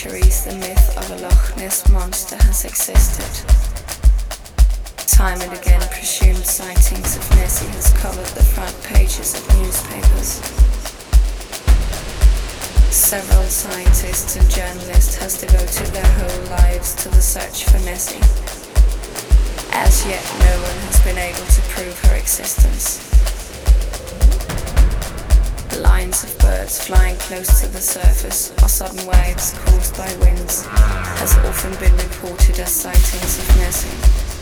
centuries, the myth of a Loch Ness monster has existed. Time and again, presumed sightings of Nessie has covered the front pages of newspapers. Several scientists and journalists has devoted their whole lives to the search for Nessie. As yet, no one has been able to prove her existence. Lines of birds flying close to the surface or sudden waves caused by winds has often been reported as sightings of Nessie.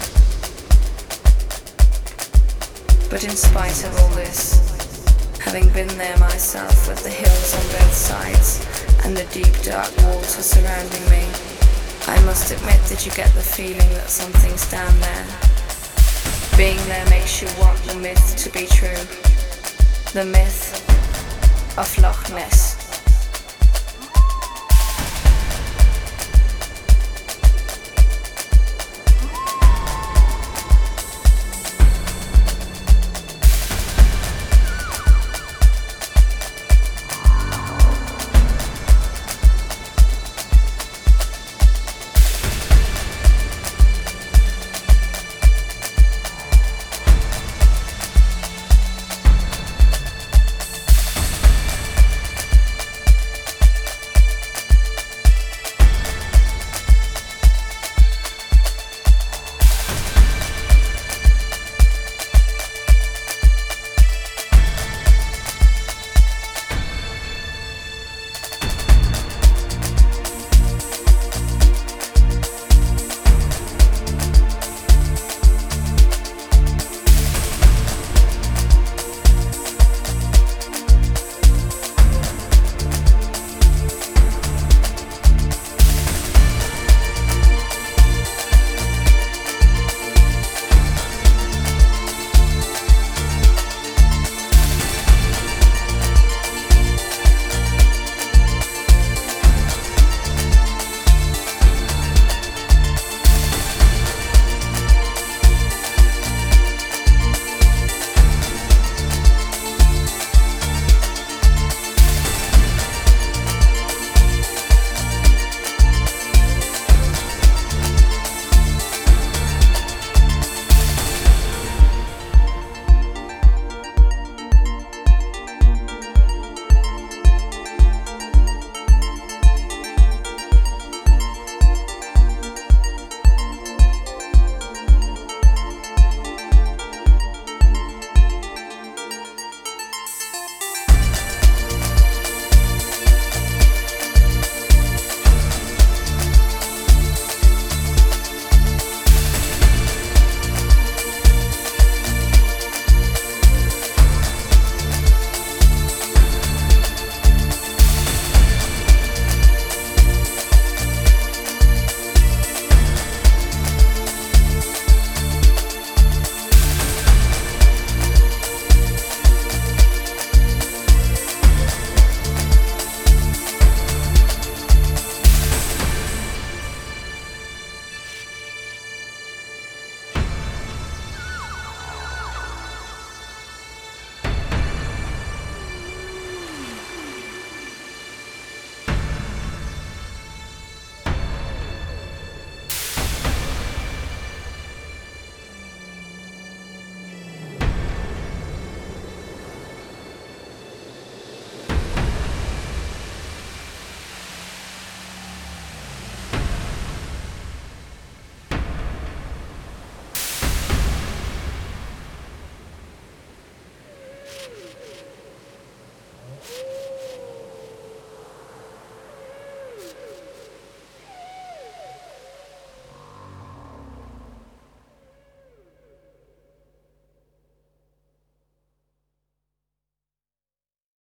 But in spite of all this, having been there myself with the hills on both sides and the deep dark water surrounding me, I must admit that you get the feeling that something's down there. Being there makes you want the myth to be true. The myth of Loch Ness.